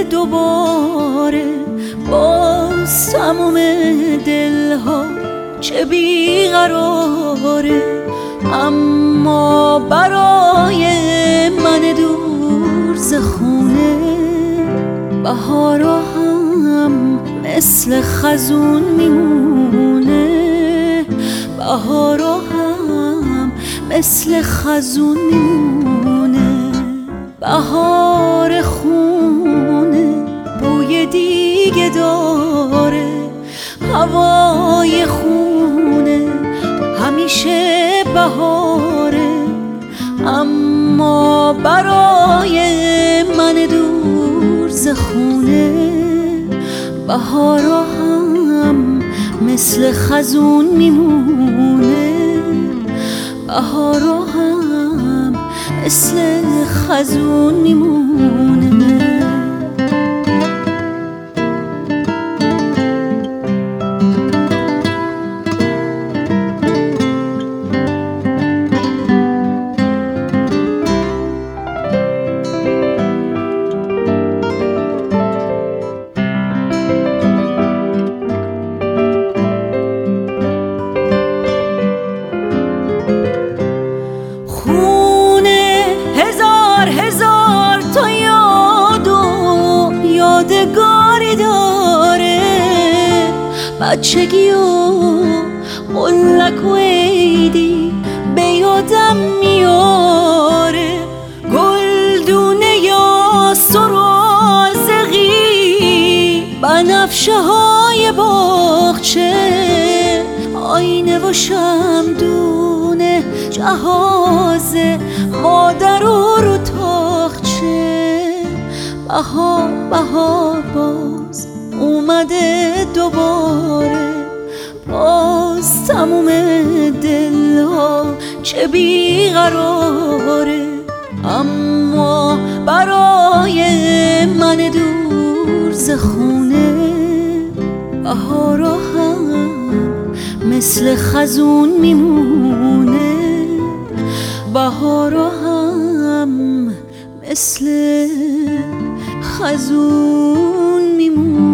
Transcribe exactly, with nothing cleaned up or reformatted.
دوباره باز تموم دلها چه بیقراره، اما برای من دور ز خونه بهارا هم مثل خزون میمونه، بهارا هم مثل خزون میمونه. بهار خونه بوی دیگه داره، هوای خونه همیشه بهاره، اما برای من دور ز خونه بهارا هم مثل خزون میمونه، بهارا هم مثل خزون میمونه. خونه هزار هزار تا یاد و یادگاری داره، بچگی و قلک و عیدی به یادم میاره، گلدونه یا سرازقی بنفشه های باغچه، آینه و شمدونه جهاز مادر و رو تاخچه. بهار بهار باز اومده دوباره، باز تموم دلها چه بیقراره، اما برای من دور ز خونه بهارا هم مثل خزون میمونه، بهارا هم مثل خزون میمونه.